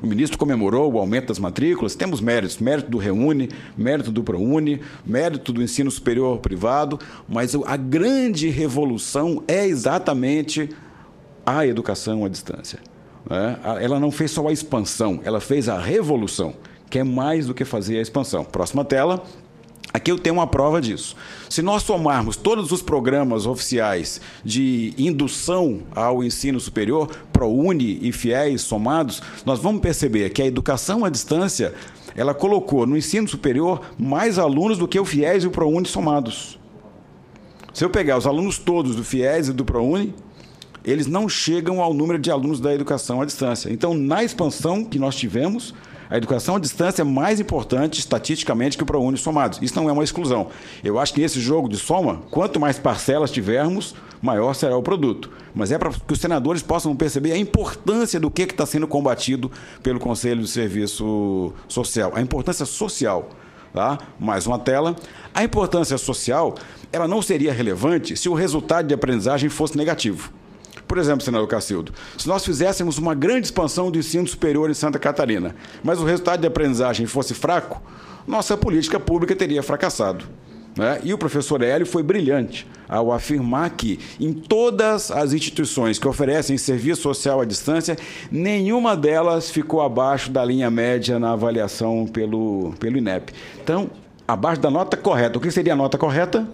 O ministro comemorou o aumento das matrículas, temos méritos, mérito do Reúne, mérito do ProUni, mérito do ensino superior privado, mas a grande revolução é exatamente a educação à distância. Ela não fez só a expansão, ela fez a revolução, que é mais do que fazer a expansão. Próxima tela. Aqui eu tenho uma prova disso. Se nós somarmos todos os programas oficiais de indução ao ensino superior, ProUni e FIES somados, nós vamos perceber que a educação à distância, ela colocou no ensino superior mais alunos do que o FIES e o ProUni somados. Se eu pegar os alunos todos do FIES e do ProUni, eles não chegam ao número de alunos da educação à distância. Então, na expansão que nós tivemos, a educação à distância é mais importante estatisticamente que o ProUni somados. Isso não é uma exclusão. Eu acho que nesse jogo de soma, quanto mais parcelas tivermos, maior será o produto. Mas é para que os senadores possam perceber a importância do que está sendo combatido pelo Conselho de Serviço Social. A importância social. Tá? Mais uma tela. A importância social, ela não seria relevante se o resultado de aprendizagem fosse negativo. Por exemplo, senador Cacildo, se nós fizéssemos uma grande expansão do ensino superior em Santa Catarina, mas o resultado de aprendizagem fosse fraco, nossa política pública teria fracassado. E o professor Hélio foi brilhante ao afirmar que, em todas as instituições que oferecem serviço social à distância, nenhuma delas ficou abaixo da linha média na avaliação pelo INEP. Então, abaixo da nota correta. O que seria a nota correta?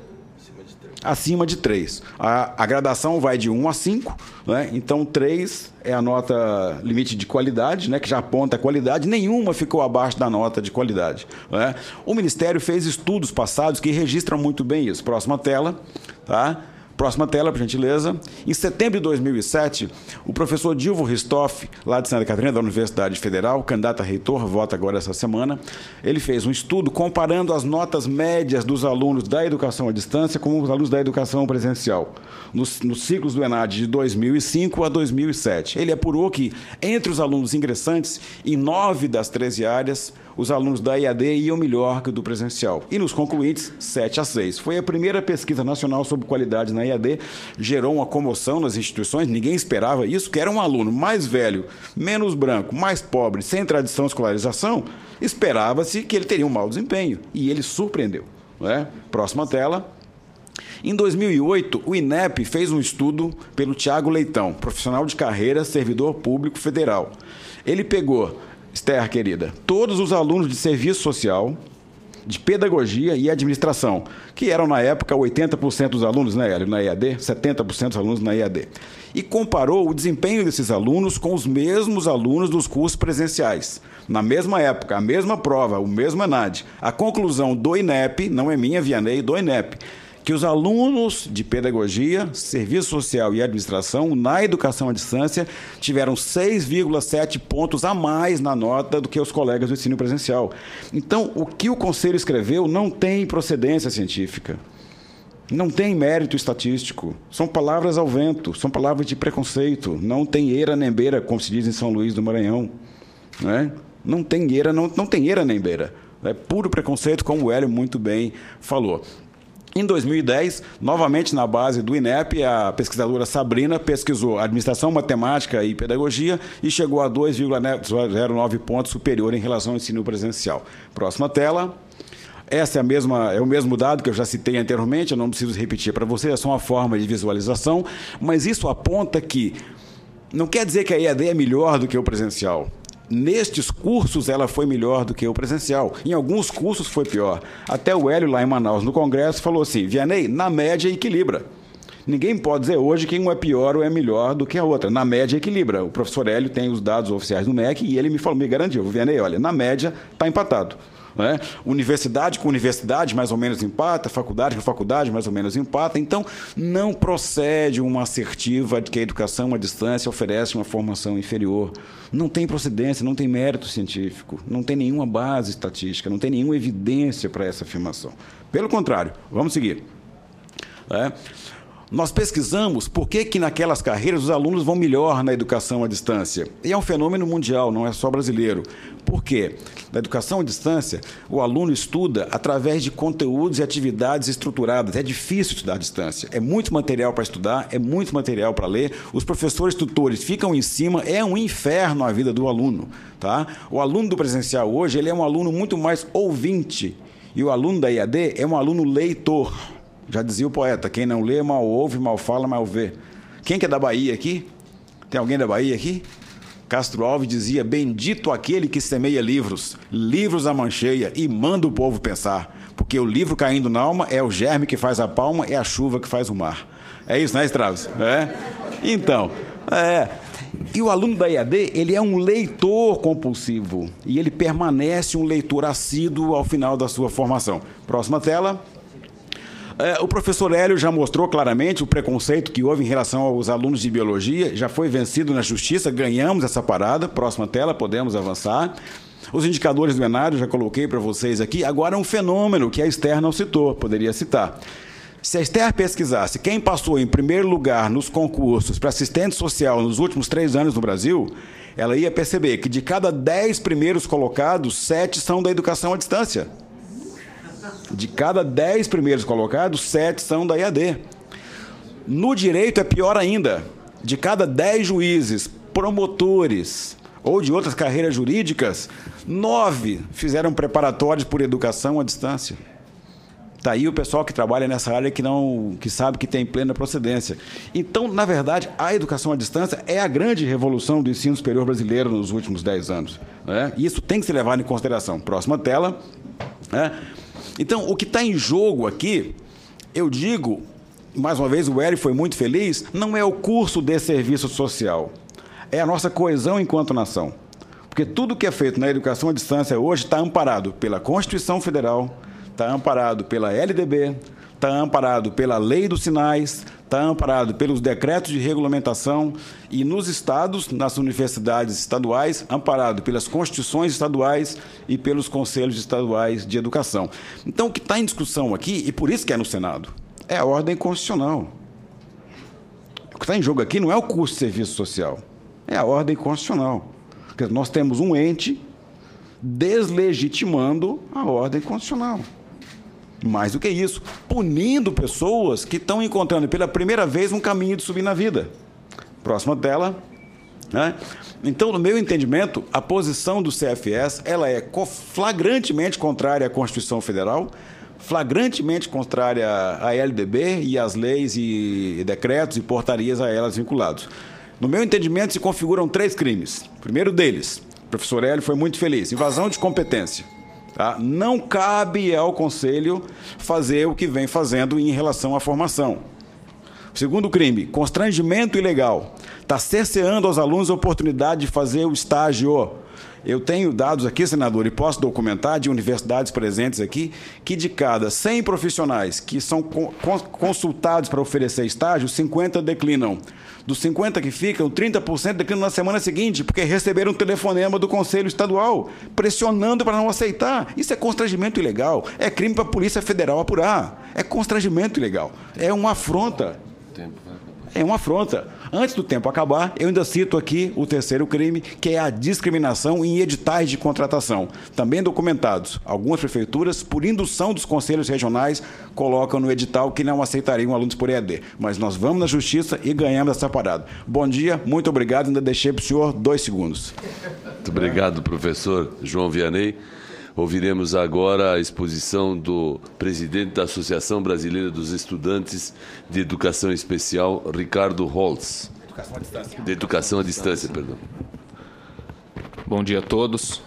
Acima de 3. A gradação vai de 1 a 5, então 3 é a nota limite de qualidade, que já aponta a qualidade, nenhuma ficou abaixo da nota de qualidade. O Ministério fez estudos passados que registram muito bem isso. Próxima tela. Tá? Próxima tela, por gentileza. Em setembro de 2007, o professor Dilvo Ristoff, lá de Santa Catarina, da Universidade Federal, candidato a reitor, vota agora essa semana, ele fez um estudo comparando as notas médias dos alunos da educação à distância com os alunos da educação presencial, nos ciclos do ENAD de 2005 a 2007. Ele apurou que, entre os alunos ingressantes, em 9 das 13 áreas, os alunos da EAD iam melhor que o do presencial. E nos concluintes, 7 a 6. Foi a primeira pesquisa nacional sobre qualidade na EAD, gerou uma comoção nas instituições, ninguém esperava isso, que era um aluno mais velho, menos branco, mais pobre, sem tradição de escolarização, esperava-se que ele teria um mau desempenho. E ele surpreendeu. Próxima tela. Em 2008, o INEP fez um estudo pelo Tiago Leitão, profissional de carreira, servidor público federal. Ele pegou, Esther, querida, todos os alunos de serviço social, de pedagogia e administração, que eram, na época, 80% dos alunos na EAD, 70% dos alunos na EAD, e comparou o desempenho desses alunos com os mesmos alunos dos cursos presenciais. Na mesma época, a mesma prova, o mesmo ENAD. A conclusão do INEP, não é minha, Vianney, do INEP, que os alunos de pedagogia, serviço social e administração na educação à distância tiveram 6,7 pontos a mais na nota do que os colegas do ensino presencial. Então, o que o Conselho escreveu não tem procedência científica, não tem mérito estatístico, são palavras ao vento, são palavras de preconceito, não tem eira nem beira, como se diz em São Luís do Maranhão. Não tem eira, não tem eira nem beira. É puro preconceito, como o Hélio muito bem falou. Em 2010, novamente na base do INEP, a pesquisadora Sabrina pesquisou administração, matemática e pedagogia e chegou a 2,09 pontos superior em relação ao ensino presencial. Próxima tela. Essa é o mesmo dado que eu já citei anteriormente, eu não preciso repetir para vocês, é só uma forma de visualização, mas isso aponta que não quer dizer que a EAD é melhor do que o presencial. Nestes cursos, ela foi melhor do que o presencial. Em alguns cursos foi pior. Até o Hélio, lá em Manaus, no Congresso, falou assim, Vianney, na média equilibra. Ninguém pode dizer hoje que um é pior ou é melhor do que a outra. Na média equilibra. O professor Hélio tem os dados oficiais do MEC e ele me garantiu, Vianney, olha, na média está empatado. Universidade com universidade mais ou menos empata, faculdade com faculdade mais ou menos empata, então não procede uma assertiva de que a educação à distância oferece uma formação inferior. Não tem procedência, não tem mérito científico, não tem nenhuma base estatística, não tem nenhuma evidência para essa afirmação. Pelo contrário, vamos seguir. Nós pesquisamos por que naquelas carreiras os alunos vão melhor na educação à distância. E é um fenômeno mundial, não é só brasileiro. Por quê? Na educação à distância, o aluno estuda através de conteúdos e atividades estruturadas. É difícil estudar à distância. É muito material para estudar, é muito material para ler. Os professores tutores ficam em cima, é um inferno a vida do aluno. Tá? O aluno do presencial hoje ele é um aluno muito mais ouvinte. E o aluno da EAD é um aluno leitor. Já dizia o poeta, quem não lê, mal ouve, mal fala, mal vê. Quem que é da Bahia aqui? Tem alguém da Bahia aqui? Castro Alves dizia, bendito aquele que semeia livros, livros a mancheia e manda o povo pensar. Porque o livro caindo na alma é o germe que faz a palma, é a chuva que faz o mar. É isso, né, Straus? É? Então, E o aluno da EAD, ele é um leitor compulsivo e ele permanece um leitor assíduo ao final da sua formação. Próxima tela. O professor Hélio já mostrou claramente o preconceito que houve em relação aos alunos de biologia, já foi vencido na justiça, ganhamos essa parada. Próxima tela, podemos avançar. Os indicadores do Enário, já coloquei para vocês aqui. Agora, um fenômeno que a Esther não citou, poderia citar. Se a Esther pesquisasse quem passou em primeiro lugar nos concursos para assistente social nos últimos 3 anos no Brasil, ela ia perceber que de cada 10 primeiros colocados, 7 são da educação à distância. De cada 10 primeiros colocados, 7 são da EAD. No direito é pior ainda. De cada 10 juízes, promotores ou de outras carreiras jurídicas, 9 fizeram preparatórios por educação à distância. Está aí o pessoal que trabalha nessa área que sabe que tem plena procedência. Então, na verdade, a educação à distância é a grande revolução do ensino superior brasileiro nos últimos 10 anos. Né? E isso tem que ser levado em consideração. Próxima tela. Então, o que está em jogo aqui, eu digo, mais uma vez, o Hélio foi muito feliz, não é o curso de serviço social, é a nossa coesão enquanto nação. Porque tudo que é feito na educação à distância hoje está amparado pela Constituição Federal, está amparado pela LDB, está amparado pela Lei dos Sinais, está amparado pelos decretos de regulamentação e nos estados, nas universidades estaduais, amparado pelas constituições estaduais e pelos conselhos estaduais de educação. Então, o que está em discussão aqui, e por isso que é no Senado, é a ordem constitucional. O que está em jogo aqui não é o curso de serviço social, é a ordem constitucional. Porque nós temos um ente deslegitimando a ordem constitucional. Mais do que isso, punindo pessoas que estão encontrando pela primeira vez um caminho de subir na vida. Próxima tela. Então, no meu entendimento, a posição do CFS ela é flagrantemente contrária à Constituição Federal, flagrantemente contrária à LDB e às leis e decretos e portarias a elas vinculados. No meu entendimento, se configuram 3 crimes. O primeiro deles, o professor Hélio foi muito feliz, invasão de competência. Tá? Não cabe ao Conselho fazer o que vem fazendo em relação à formação. O segundo crime, constrangimento ilegal. Está cerceando aos alunos a oportunidade de fazer o estágio. Eu tenho dados aqui, senador, e posso documentar de universidades presentes aqui, que de cada 100 profissionais que são consultados para oferecer estágio, 50 declinam. Dos 50 que ficam, 30% declinam na semana seguinte, porque receberam um telefonema do Conselho Estadual, pressionando para não aceitar. Isso é constrangimento ilegal. É crime para a Polícia Federal apurar. É constrangimento ilegal. É uma afronta. É uma afronta. Antes do tempo acabar, eu ainda cito aqui o terceiro crime, que é a discriminação em editais de contratação. Também documentados. Algumas prefeituras, por indução dos conselhos regionais, colocam no edital que não aceitariam alunos por EAD. Mas nós vamos na justiça e ganhamos essa parada. Bom dia, muito obrigado. Ainda deixei para o senhor 2 segundos. Muito obrigado, professor João Vianney. Ouviremos agora a exposição do presidente da Associação Brasileira dos Estudantes de Educação Especial, Ricardo Holtz. Educação à distância. De Educação à Distância, perdão. Bom dia a todos.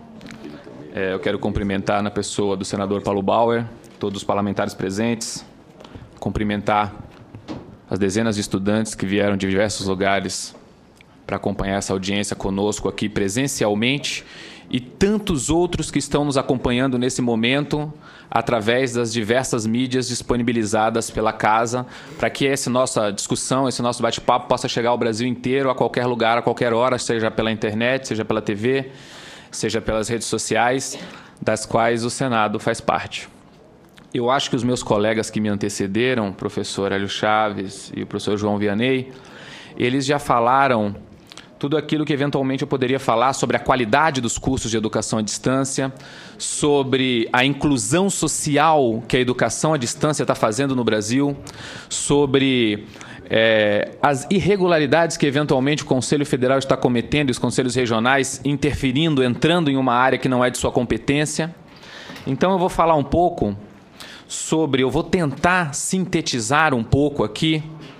Eu quero cumprimentar na pessoa do senador Paulo Bauer, todos os parlamentares presentes, cumprimentar as dezenas de estudantes que vieram de diversos lugares para acompanhar essa audiência conosco aqui presencialmente e tantos outros que estão nos acompanhando nesse momento através das diversas mídias disponibilizadas pela Casa, para que essa nossa discussão, esse nosso bate-papo possa chegar ao Brasil inteiro, a qualquer lugar, a qualquer hora, seja pela internet, seja pela TV, seja pelas redes sociais, das quais o Senado faz parte. eu acho que os meus colegas que me antecederam, o professor Hélio Chaves e o professor João Vianney, eles já falaram tudo aquilo que eventualmente eu poderia falar sobre a qualidade dos cursos de educação à distância, sobre a inclusão social que a educação à distância está fazendo no Brasil, sobre as irregularidades que eventualmente o Conselho Federal está cometendo e os conselhos regionais interferindo, entrando em uma área que não é de sua competência. Então eu vou falar um pouco sobre, eu vou tentar sintetizar um pouco aqui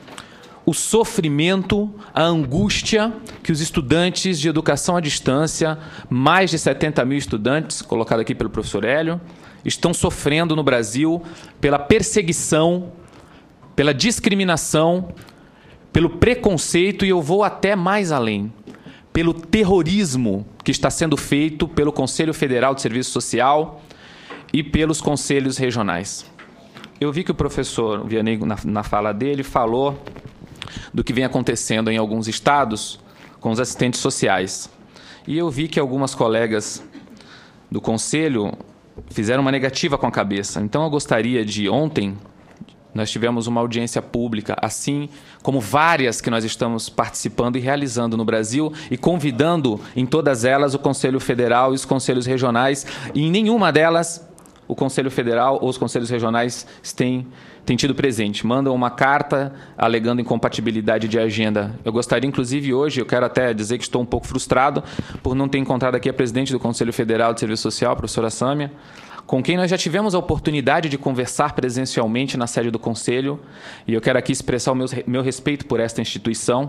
o sofrimento, a angústia que os estudantes de educação à distância, mais de 70 mil estudantes, colocado aqui pelo professor Hélio, estão sofrendo no Brasil pela perseguição, pela discriminação, pelo preconceito e eu vou até mais além, pelo terrorismo que está sendo feito pelo Conselho Federal de Serviço Social e pelos conselhos regionais. Eu vi que o professor Vianney, na fala dele, falou do que vem acontecendo em alguns estados com os assistentes sociais. E eu vi que algumas colegas do Conselho fizeram uma negativa com a cabeça. Então, eu gostaria de... Ontem, nós tivemos uma audiência pública, assim como várias que nós estamos participando e realizando no Brasil, e convidando em todas elas o Conselho Federal e os conselhos regionais, e em nenhuma delas o Conselho Federal ou os conselhos regionais têm tido presente. Mandam uma carta alegando incompatibilidade de agenda. Eu gostaria, inclusive, hoje, eu quero até dizer que estou um pouco frustrado por não ter encontrado aqui a presidente do Conselho Federal de Serviço Social, a professora Sâmia, com quem nós já tivemos a oportunidade de conversar presencialmente na sede do Conselho, e eu quero aqui expressar o meu respeito por esta instituição,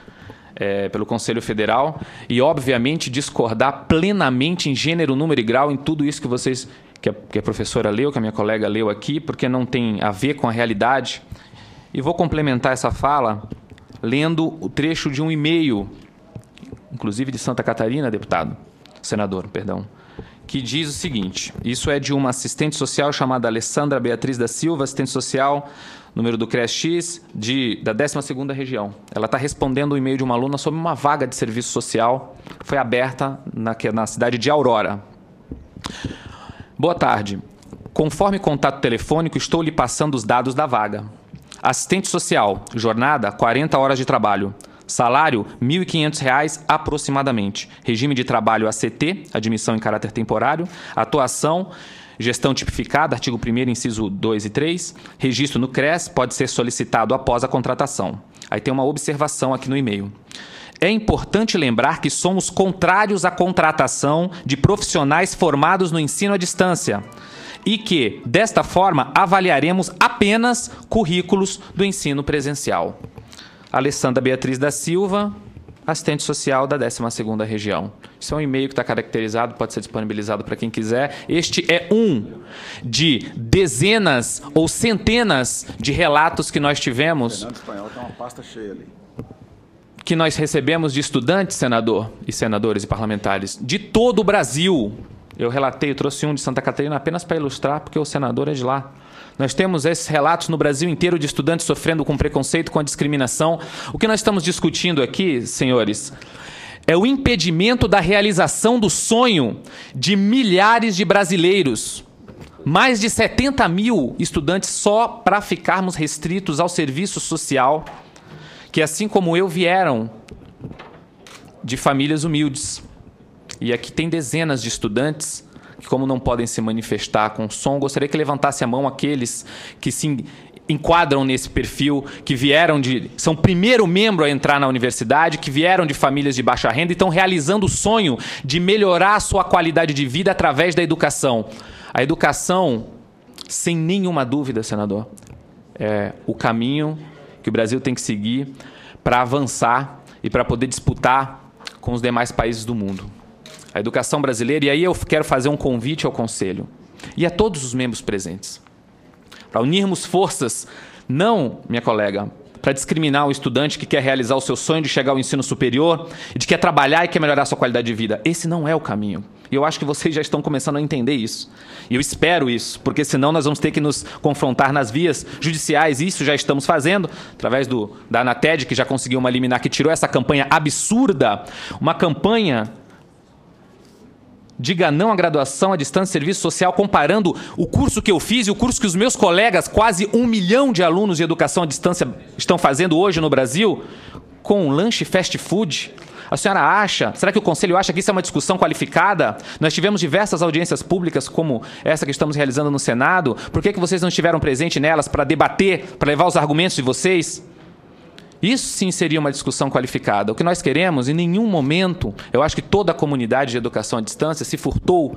pelo Conselho Federal, e, obviamente, discordar plenamente em gênero, número e grau em tudo isso que vocês... que a professora leu, que a minha colega leu aqui, porque não tem a ver com a realidade. E vou complementar essa fala lendo o trecho de um e-mail, inclusive de Santa Catarina, senador, que diz o seguinte, isso é de uma assistente social chamada Alessandra Beatriz da Silva, assistente social, número do CREAS-X, da 12ª região. Ela está respondendo o e-mail de uma aluna sobre uma vaga de serviço social, foi aberta na cidade de Aurora. Boa tarde. Conforme contato telefônico, estou lhe passando os dados da vaga. Assistente social, jornada, 40 horas de trabalho. Salário, R$ 1.500 aproximadamente. Regime de trabalho ACT, admissão em caráter temporário. Atuação, gestão tipificada, artigo 1º, inciso 2 e 3. Registro no CRES pode ser solicitado após a contratação. Aí tem uma observação aqui no e-mail. É importante lembrar que somos contrários à contratação de profissionais formados no ensino à distância e que, desta forma, avaliaremos apenas currículos do ensino presencial. Alessandra Beatriz da Silva, assistente social da 12ª região. Isso é um e-mail que está caracterizado, pode ser disponibilizado para quem quiser. Este é um de dezenas ou centenas de relatos que nós tivemos. O Fernando Espanhol tem uma pasta cheia ali. Que nós recebemos de estudantes, senador, e senadores e parlamentares, de todo o Brasil. Eu trouxe um de Santa Catarina apenas para ilustrar, porque o senador é de lá. Nós temos esses relatos no Brasil inteiro de estudantes sofrendo com preconceito, com a discriminação. O que nós estamos discutindo aqui, senhores, é o impedimento da realização do sonho de milhares de brasileiros. Mais de 70 mil estudantes só para ficarmos restritos ao serviço social, que, assim como eu, vieram de famílias humildes. E aqui tem dezenas de estudantes que, como não podem se manifestar com som, gostaria que levantasse a mão aqueles que se enquadram nesse perfil, que são o primeiro membro a entrar na universidade, que vieram de famílias de baixa renda e estão realizando o sonho de melhorar a sua qualidade de vida através da educação. A educação, sem nenhuma dúvida, senador, é o caminho que o Brasil tem que seguir para avançar e para poder disputar com os demais países do mundo. A educação brasileira, e aí eu quero fazer um convite ao Conselho e a todos os membros presentes, para unirmos forças, não, minha colega, para discriminar o estudante que quer realizar o seu sonho de chegar ao ensino superior, e de quer trabalhar e quer melhorar a sua qualidade de vida. Esse não é o caminho. E eu acho que vocês já estão começando a entender isso. E eu espero isso, porque senão nós vamos ter que nos confrontar nas vias judiciais. E isso já estamos fazendo, através da Anated, que já conseguiu uma liminar que tirou essa campanha absurda, uma campanha diga não à graduação à distância de serviço social, comparando o curso que eu fiz e o curso que os meus colegas, quase 1 milhão de alunos de educação à distância estão fazendo hoje no Brasil, com um lanche fast food? A senhora acha, será que o Conselho acha que isso é uma discussão qualificada? Nós tivemos diversas audiências públicas, como essa que estamos realizando no Senado. Por que vocês não estiveram presentes nelas para debater, para levar os argumentos de vocês? Isso sim seria uma discussão qualificada. O que nós queremos, em nenhum momento, eu acho que toda a comunidade de educação à distância se furtou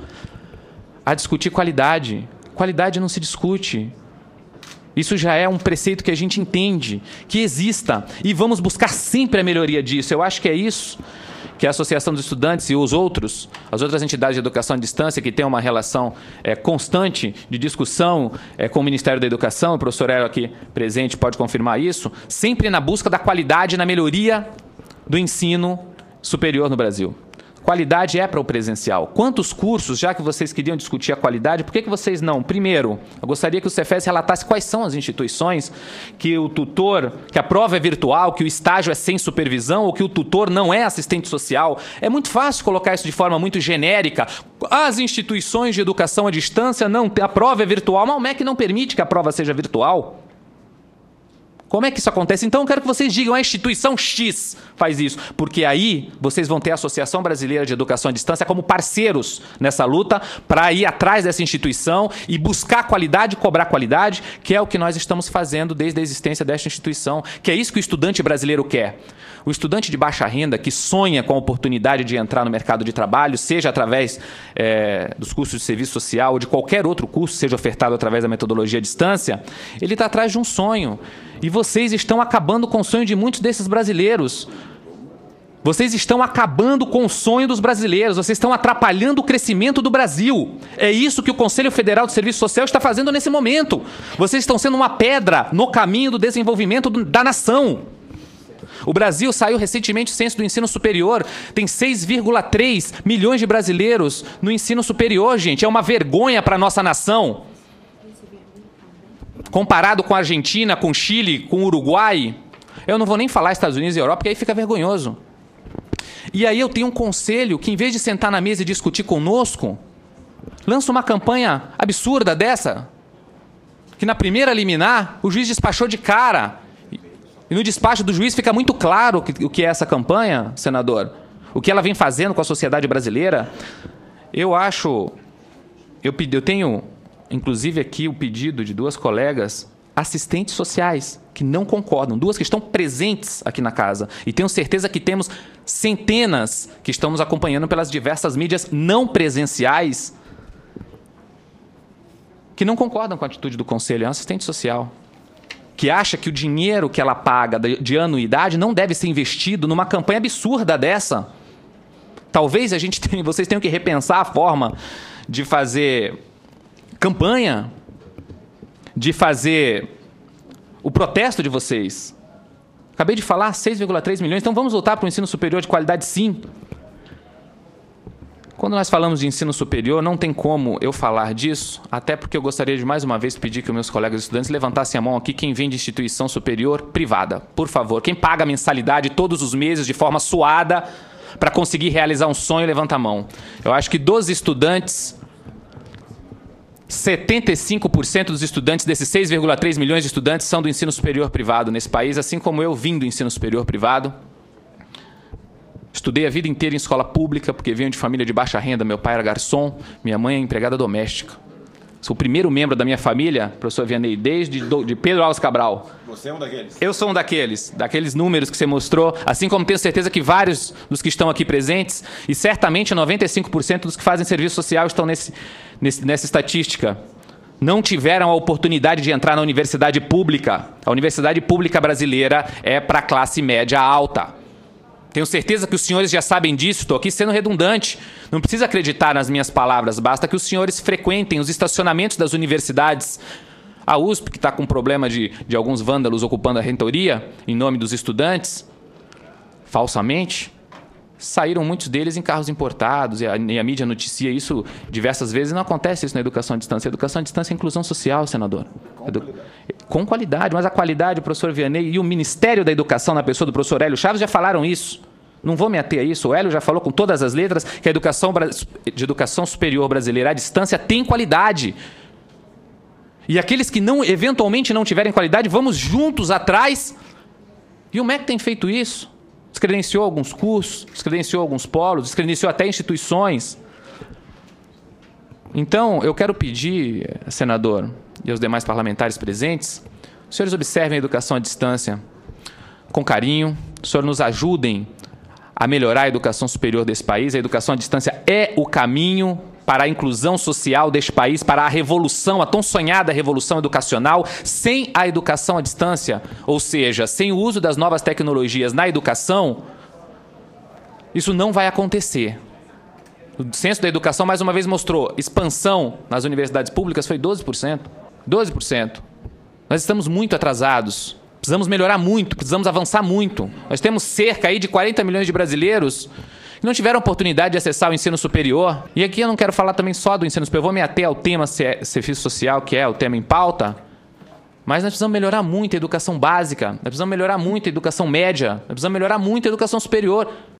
a discutir qualidade. Qualidade não se discute. Isso já é um preceito que a gente entende, que exista, e vamos buscar sempre a melhoria disso. Eu acho que é isso que a Associação dos Estudantes e as outras entidades de educação à distância, que têm uma relação constante de discussão com o Ministério da Educação, o professor Hélio aqui presente pode confirmar isso, sempre na busca da qualidade e na melhoria do ensino superior no Brasil. Qualidade é para o presencial. Quantos cursos, já que vocês queriam discutir a qualidade, por que vocês não? Primeiro, eu gostaria que o Cefes relatasse quais são as instituições que o tutor, que a prova é virtual, que o estágio é sem supervisão ou que o tutor não é assistente social. É muito fácil colocar isso de forma muito genérica. As instituições de educação à distância, não, a prova é virtual, mas o MEC não permite que a prova seja virtual. Como é que isso acontece? Então eu quero que vocês digam, a instituição X faz isso, porque aí vocês vão ter a Associação Brasileira de Educação à Distância como parceiros nessa luta para ir atrás dessa instituição e buscar qualidade, cobrar qualidade, que é o que nós estamos fazendo desde a existência desta instituição, que é isso que o estudante brasileiro quer. O estudante de baixa renda que sonha com a oportunidade de entrar no mercado de trabalho, seja através dos cursos de serviço social ou de qualquer outro curso, seja ofertado através da metodologia à distância, ele está atrás de um sonho. E vocês estão acabando com o sonho de muitos desses brasileiros. Vocês estão acabando com o sonho dos brasileiros. Vocês estão atrapalhando o crescimento do Brasil. É isso que o Conselho Federal de Serviço Social está fazendo nesse momento. Vocês estão sendo uma pedra no caminho do desenvolvimento da nação. O Brasil saiu recentemente do censo do ensino superior. Tem 6,3 milhões de brasileiros no ensino superior, gente. É uma vergonha para a nossa nação. Comparado com a Argentina, com o Chile, com o Uruguai, eu não vou nem falar Estados Unidos e Europa, porque aí fica vergonhoso. E aí eu tenho um conselho que, em vez de sentar na mesa e discutir conosco, lança uma campanha absurda dessa, que na primeira liminar o juiz despachou de cara. E no despacho do juiz fica muito claro o que é essa campanha, senador, o que ela vem fazendo com a sociedade brasileira. Eu tenho, inclusive, aqui o pedido de duas colegas assistentes sociais que não concordam, duas que estão presentes aqui na casa. E tenho certeza que temos centenas que estamos acompanhando pelas diversas mídias não presenciais que não concordam com a atitude do Conselho. É um assistente social que acha que o dinheiro que ela paga de anuidade não deve ser investido numa campanha absurda dessa. Talvez vocês tenham que repensar a forma de fazer campanha, de fazer o protesto de vocês. Acabei de falar, 6,3 milhões, então vamos voltar para o ensino superior de qualidade, sim. Quando nós falamos de ensino superior, não tem como eu falar disso, até porque eu gostaria de mais uma vez pedir que os meus colegas estudantes levantassem a mão aqui quem vem de instituição superior privada. Por favor, quem paga a mensalidade todos os meses de forma suada para conseguir realizar um sonho, levanta a mão. Eu acho que dos estudantes, 75% dos estudantes, desses 6,3 milhões de estudantes, são do ensino superior privado nesse país, assim como eu vim do ensino superior privado. Estudei a vida inteira em escola pública, porque venho de família de baixa renda. Meu pai era garçom, minha mãe é empregada doméstica. Sou o primeiro membro da minha família, professor Vianney, desde de Pedro Alves Cabral. Você é um daqueles? Eu sou um daqueles números que você mostrou, assim como tenho certeza que vários dos que estão aqui presentes, e certamente 95% dos que fazem serviço social estão nessa estatística, não tiveram a oportunidade de entrar na universidade pública. A universidade pública brasileira é para a classe média alta. Tenho certeza que os senhores já sabem disso, estou aqui sendo redundante. Não precisa acreditar nas minhas palavras, basta que os senhores frequentem os estacionamentos das universidades. A USP, que está com problema de alguns vândalos ocupando a reitoria, em nome dos estudantes, falsamente, saíram muitos deles em carros importados, e a mídia noticia isso diversas vezes, e não acontece isso na educação à distância. A educação à distância é inclusão social, senador. Com qualidade, mas a qualidade, o professor Vianney e o Ministério da Educação, na pessoa do professor Hélio Chaves, já falaram isso. Não vou me ater a isso. O Hélio já falou com todas as letras que a educação de educação superior brasileira à distância tem qualidade. E aqueles que eventualmente não tiverem qualidade, vamos juntos atrás. E o MEC tem feito isso. Descredenciou alguns cursos, descredenciou alguns polos, descredenciou até instituições. Então, eu quero pedir, senador, e aos demais parlamentares presentes, os senhores observem a educação à distância com carinho, os senhores nos ajudem a melhorar a educação superior desse país. A educação à distância é o caminho para a inclusão social deste país, para a revolução, a tão sonhada revolução educacional. Sem a educação à distância, ou seja, sem o uso das novas tecnologias na educação, isso não vai acontecer. O censo da educação, mais uma vez, mostrou expansão nas universidades públicas foi 12%. 12%. Nós estamos muito atrasados. Precisamos melhorar muito, precisamos avançar muito. Nós temos cerca aí de 40 milhões de brasileiros que não tiveram oportunidade de acessar o ensino superior. E aqui eu não quero falar também só do ensino superior, vou me ater ao tema serviço social, que é o tema em pauta, mas nós precisamos melhorar muito a educação básica, nós precisamos melhorar muito a educação média, nós precisamos melhorar muito a educação superior.